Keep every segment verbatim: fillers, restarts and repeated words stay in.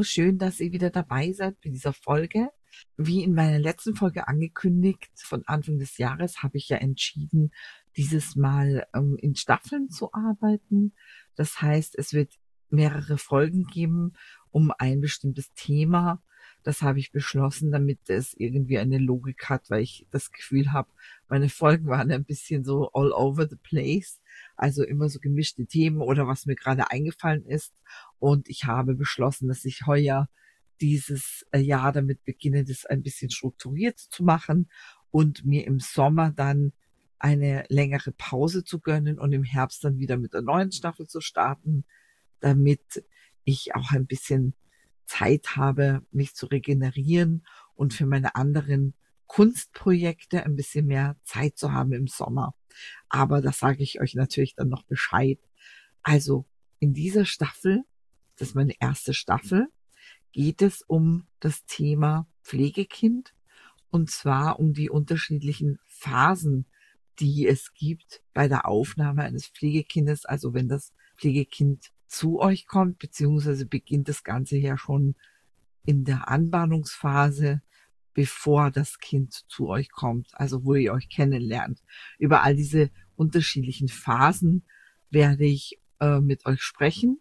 schön, dass ihr wieder dabei seid bei dieser Folge. Wie in meiner letzten Folge angekündigt, von Anfang des Jahres habe ich ja entschieden, dieses Mal ähm, in Staffeln zu arbeiten. Das heißt, es wird mehrere Folgen geben um ein bestimmtes Thema. Das habe ich beschlossen, damit es irgendwie eine Logik hat, weil ich das Gefühl habe, meine Folgen waren ein bisschen so all over the place, also immer so gemischte Themen oder was mir gerade eingefallen ist. Und ich habe beschlossen, dass ich heuer dieses Jahr damit beginne, das ein bisschen strukturiert zu machen und mir im Sommer dann eine längere Pause zu gönnen und im Herbst dann wieder mit der neuen Staffel zu starten, damit ich auch ein bisschen Zeit habe, mich zu regenerieren und für meine anderen Kunstprojekte ein bisschen mehr Zeit zu haben im Sommer. Aber das sage ich euch natürlich dann noch Bescheid. Also in dieser Staffel, das ist meine erste Staffel, geht es um das Thema Pflegekind und zwar um die unterschiedlichen Phasen, die es gibt bei der Aufnahme eines Pflegekindes. Also wenn das Pflegekind zu euch kommt, beziehungsweise beginnt das Ganze ja schon in der Anbahnungsphase, bevor das Kind zu euch kommt, also wo ihr euch kennenlernt. Über all diese unterschiedlichen Phasen werde ich äh, mit euch sprechen.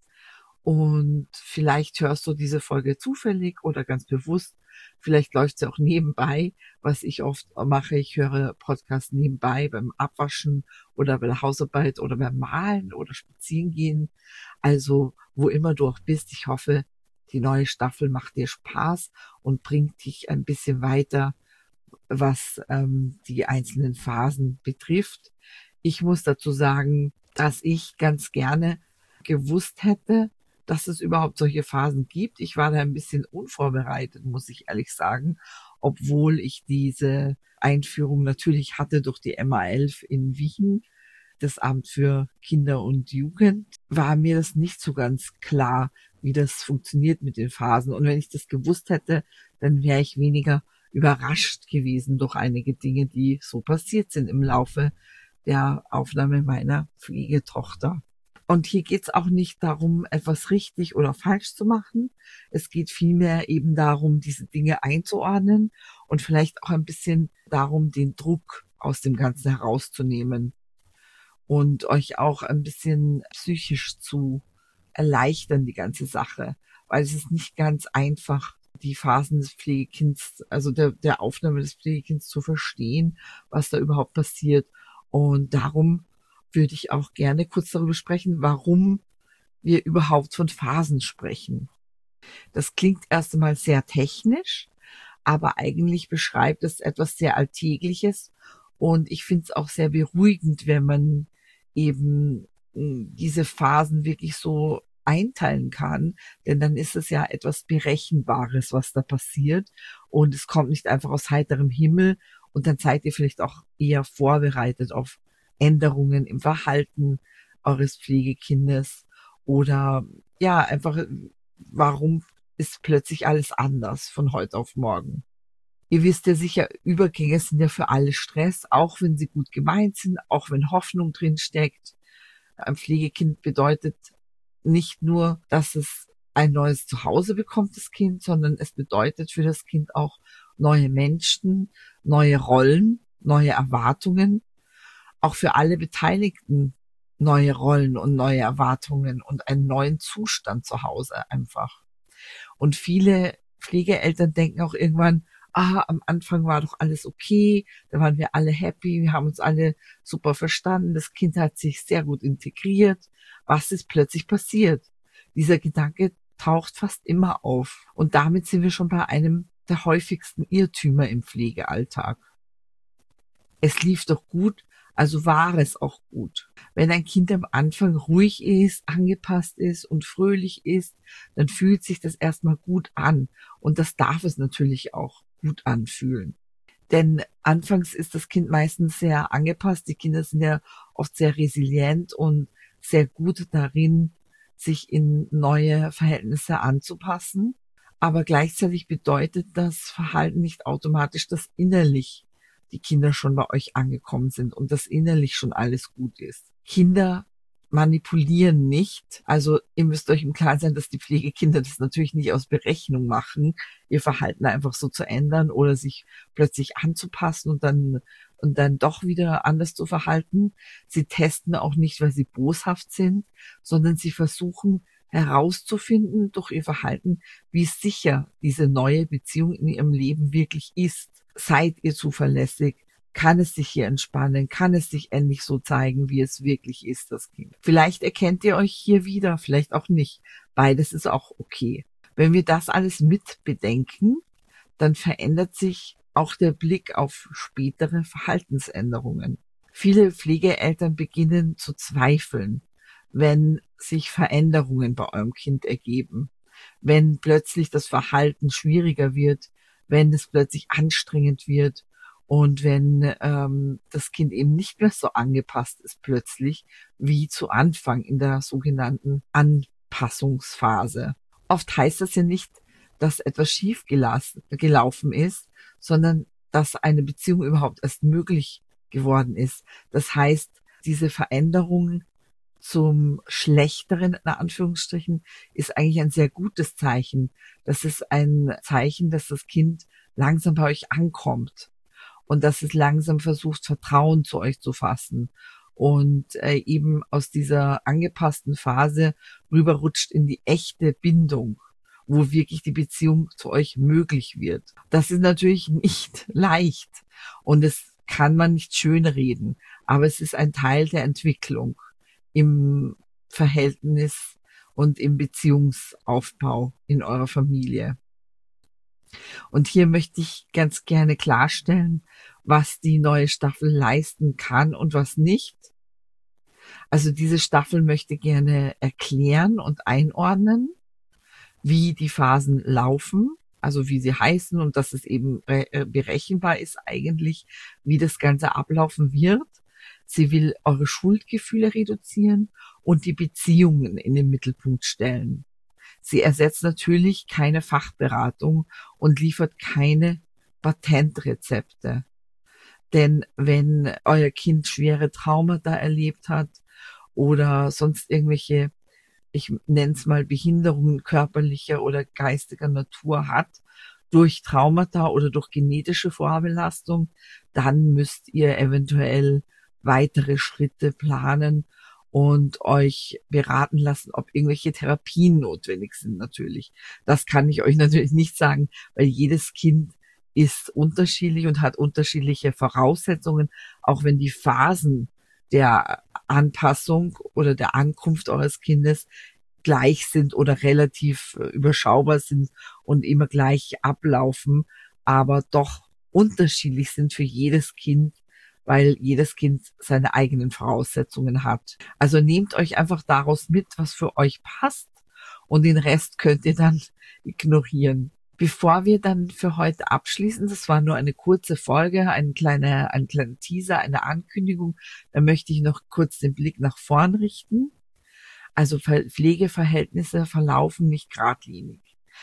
Und vielleicht hörst du diese Folge zufällig oder ganz bewusst. Vielleicht läuft sie auch nebenbei, was ich oft mache. Ich höre Podcasts nebenbei beim Abwaschen oder bei der Hausarbeit oder beim Malen oder Spazierengehen. Also wo immer du auch bist, ich hoffe, die neue Staffel macht dir Spaß und bringt dich ein bisschen weiter, was ähm, die einzelnen Phasen betrifft. Ich muss dazu sagen, dass ich ganz gerne gewusst hätte, dass es überhaupt solche Phasen gibt. Ich war da ein bisschen unvorbereitet, muss ich ehrlich sagen, obwohl ich diese Einführung natürlich hatte durch die M A elf in Wien, das Amt für Kinder und Jugend, war mir das nicht so ganz klar, wie das funktioniert mit den Phasen. Und wenn ich das gewusst hätte, dann wäre ich weniger überrascht gewesen durch einige Dinge, die so passiert sind im Laufe der Aufnahme meiner Pflegetochter. Und hier geht es auch nicht darum, etwas richtig oder falsch zu machen. Es geht vielmehr eben darum, diese Dinge einzuordnen und vielleicht auch ein bisschen darum, den Druck aus dem Ganzen herauszunehmen und euch auch ein bisschen psychisch zu erleichtern, die ganze Sache. Weil es ist nicht ganz einfach, die Phasen des Pflegekinds, also der, der Aufnahme des Pflegekinds zu verstehen, was da überhaupt passiert. Und darum würde ich auch gerne kurz darüber sprechen, warum wir überhaupt von Phasen sprechen. Das klingt erst einmal sehr technisch, aber eigentlich beschreibt es etwas sehr Alltägliches und ich finde es auch sehr beruhigend, wenn man eben diese Phasen wirklich so einteilen kann, denn dann ist es ja etwas Berechenbares, was da passiert und es kommt nicht einfach aus heiterem Himmel und dann seid ihr vielleicht auch eher vorbereitet auf Änderungen im Verhalten eures Pflegekindes oder ja, einfach, warum ist plötzlich alles anders von heute auf morgen? Ihr wisst ja sicher, Übergänge sind ja für alle Stress, auch wenn sie gut gemeint sind, auch wenn Hoffnung drin steckt. Ein Pflegekind bedeutet nicht nur, dass es ein neues Zuhause bekommt, das Kind, sondern es bedeutet für das Kind auch neue Menschen, neue Rollen, neue Erwartungen, auch für alle Beteiligten neue Rollen und neue Erwartungen und einen neuen Zustand zu Hause einfach. Und viele Pflegeeltern denken auch irgendwann, ah, am Anfang war doch alles okay, da waren wir alle happy, wir haben uns alle super verstanden, das Kind hat sich sehr gut integriert. Was ist plötzlich passiert? Dieser Gedanke taucht fast immer auf. Und damit sind wir schon bei einem der häufigsten Irrtümer im Pflegealltag. Es lief doch gut, also war es auch gut. Wenn ein Kind am Anfang ruhig ist, angepasst ist und fröhlich ist, dann fühlt sich das erstmal gut an. Und das darf es natürlich auch gut anfühlen. Denn anfangs ist das Kind meistens sehr angepasst. Die Kinder sind ja oft sehr resilient und sehr gut darin, sich in neue Verhältnisse anzupassen. Aber gleichzeitig bedeutet das Verhalten nicht automatisch, dass innerlich die Kinder schon bei euch angekommen sind und dass innerlich schon alles gut ist. Kinder manipulieren nicht. Also ihr müsst euch im Klaren sein, dass die Pflegekinder das natürlich nicht aus Berechnung machen, ihr Verhalten einfach so zu ändern oder sich plötzlich anzupassen und dann und dann doch wieder anders zu verhalten. Sie testen auch nicht, weil sie boshaft sind, sondern sie versuchen herauszufinden durch ihr Verhalten, wie sicher diese neue Beziehung in ihrem Leben wirklich ist. Seid ihr zuverlässig? Kann es sich hier entspannen? Kann es sich endlich so zeigen, wie es wirklich ist, das Kind? Vielleicht erkennt ihr euch hier wieder, vielleicht auch nicht. Beides ist auch okay. Wenn wir das alles mit bedenken, dann verändert sich auch der Blick auf spätere Verhaltensänderungen. Viele Pflegeeltern beginnen zu zweifeln, wenn sich Veränderungen bei eurem Kind ergeben, wenn plötzlich das Verhalten schwieriger wird, wenn es plötzlich anstrengend wird und wenn ähm, das Kind eben nicht mehr so angepasst ist plötzlich wie zu Anfang in der sogenannten Anpassungsphase. Oft heißt das ja nicht, dass etwas schief gelassen, gelaufen ist, sondern dass eine Beziehung überhaupt erst möglich geworden ist. Das heißt, diese Veränderung zum Schlechteren, in Anführungsstrichen, ist eigentlich ein sehr gutes Zeichen. Das ist ein Zeichen, dass das Kind langsam bei euch ankommt und dass es langsam versucht, Vertrauen zu euch zu fassen und äh, eben aus dieser angepassten Phase rüberrutscht in die echte Bindung, wo wirklich die Beziehung zu euch möglich wird. Das ist natürlich nicht leicht und es kann man nicht schönreden, aber es ist ein Teil der Entwicklung im Verhältnis und im Beziehungsaufbau in eurer Familie. Und hier möchte ich ganz gerne klarstellen, was die neue Staffel leisten kann und was nicht. Also diese Staffel möchte gerne erklären und einordnen, wie die Phasen laufen, also wie sie heißen und dass es eben berechenbar ist eigentlich, wie das Ganze ablaufen wird. Sie will eure Schuldgefühle reduzieren und die Beziehungen in den Mittelpunkt stellen. Sie ersetzt natürlich keine Fachberatung und liefert keine Patentrezepte. Denn wenn euer Kind schwere Traumata erlebt hat oder sonst irgendwelche, ich nenne es mal Behinderungen körperlicher oder geistiger Natur hat, durch Traumata oder durch genetische Vorbelastung, dann müsst ihr eventuell weitere Schritte planen und euch beraten lassen, ob irgendwelche Therapien notwendig sind natürlich. Das kann ich euch natürlich nicht sagen, weil jedes Kind ist unterschiedlich und hat unterschiedliche Voraussetzungen, auch wenn die Phasen der Anpassung oder der Ankunft eures Kindes gleich sind oder relativ überschaubar sind und immer gleich ablaufen, aber doch unterschiedlich sind für jedes Kind, weil jedes Kind seine eigenen Voraussetzungen hat. Also nehmt euch einfach daraus mit, was für euch passt und den Rest könnt ihr dann ignorieren. Bevor wir dann für heute abschließen, das war nur eine kurze Folge, ein kleiner, ein kleiner Teaser, eine Ankündigung, da möchte ich noch kurz den Blick nach vorn richten. Also Pflegeverhältnisse verlaufen nicht geradlinig.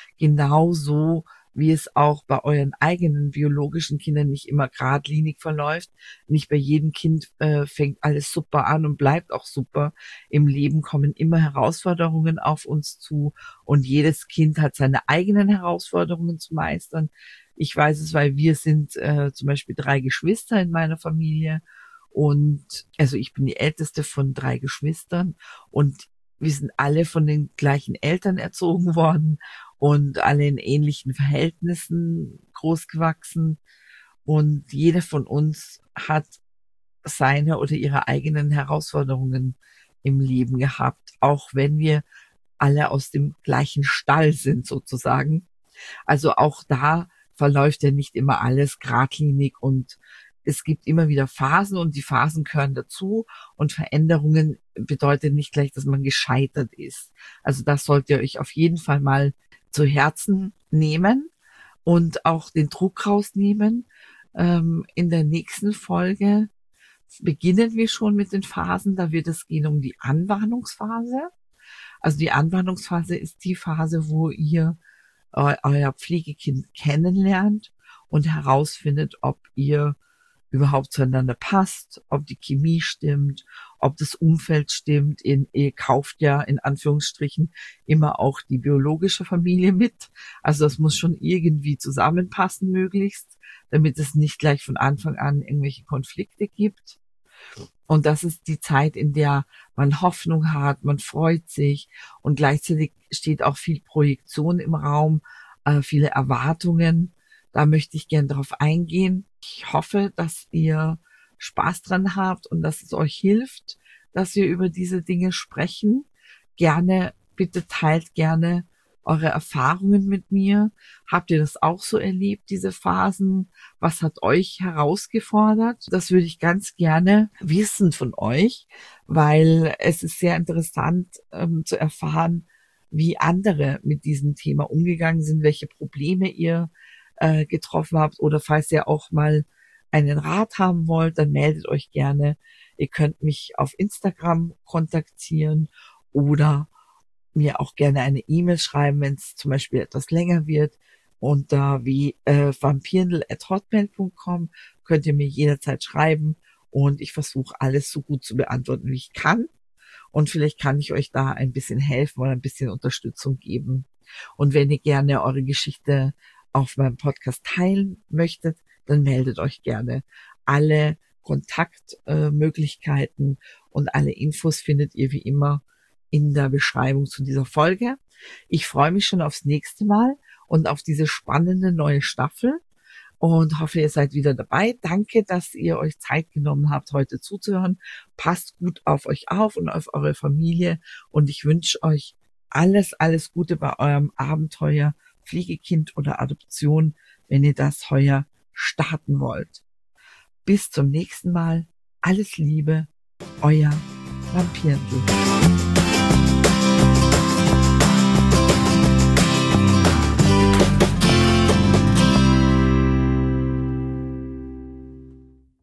Genauso wie es auch bei euren eigenen biologischen Kindern nicht immer geradlinig verläuft. Nicht bei jedem Kind äh, fängt alles super an und bleibt auch super. Im Leben kommen immer Herausforderungen auf uns zu und jedes Kind hat seine eigenen Herausforderungen zu meistern. Ich weiß es, weil wir sind äh, zum Beispiel drei Geschwister in meiner Familie und also ich bin die älteste von drei Geschwistern und wir sind alle von den gleichen Eltern erzogen worden und alle in ähnlichen Verhältnissen großgewachsen. Und jeder von uns hat seine oder ihre eigenen Herausforderungen im Leben gehabt, auch wenn wir alle aus dem gleichen Stall sind sozusagen. Also auch da verläuft ja nicht immer alles geradlinig und es gibt immer wieder Phasen und die Phasen gehören dazu und Veränderungen bedeutet nicht gleich, dass man gescheitert ist. Also das sollt ihr euch auf jeden Fall mal zu Herzen nehmen und auch den Druck rausnehmen. Ähm, in der nächsten Folge beginnen wir schon mit den Phasen, da wird es gehen um die Anbahnungsphase. Also die Anbahnungsphase ist die Phase, wo ihr eu- euer Pflegekind kennenlernt und herausfindet, ob ihr überhaupt zueinander passt, ob die Chemie stimmt, ob das Umfeld stimmt. Ihr, ihr kauft ja in Anführungsstrichen immer auch die biologische Familie mit. Also das muss schon irgendwie zusammenpassen möglichst, damit es nicht gleich von Anfang an irgendwelche Konflikte gibt. Und das ist die Zeit, in der man Hoffnung hat, man freut sich und gleichzeitig steht auch viel Projektion im Raum, äh, viele Erwartungen. Da möchte ich gern drauf eingehen. Ich hoffe, dass ihr Spaß dran habt und dass es euch hilft, dass wir über diese Dinge sprechen. Gerne, bitte teilt gerne eure Erfahrungen mit mir. Habt ihr das auch so erlebt, diese Phasen? Was hat euch herausgefordert? Das würde ich ganz gerne wissen von euch, weil es ist sehr interessant ähm, zu erfahren, wie andere mit diesem Thema umgegangen sind, welche Probleme ihr äh, getroffen habt oder falls ihr auch mal einen Rat haben wollt, dann meldet euch gerne. Ihr könnt mich auf Instagram kontaktieren oder mir auch gerne eine E-Mail schreiben, wenn es zum Beispiel etwas länger wird. Unter wie äh, vampirndl at hotmail punkt com könnt ihr mir jederzeit schreiben und ich versuche alles so gut zu beantworten, wie ich kann. Und vielleicht kann ich euch da ein bisschen helfen oder ein bisschen Unterstützung geben. Und wenn ihr gerne eure Geschichte auf meinem Podcast teilen möchtet, dann meldet euch gerne. Alle Kontaktmöglichkeiten äh, und alle Infos findet ihr wie immer in der Beschreibung zu dieser Folge. Ich freue mich schon aufs nächste Mal und auf diese spannende neue Staffel und hoffe, ihr seid wieder dabei. Danke, dass ihr euch Zeit genommen habt, heute zuzuhören. Passt gut auf euch auf und auf eure Familie und ich wünsche euch alles, alles Gute bei eurem Abenteuer, Pflegekind oder Adoption, wenn ihr das heuer starten wollt. Bis zum nächsten Mal. Alles Liebe, euer Vampirndl.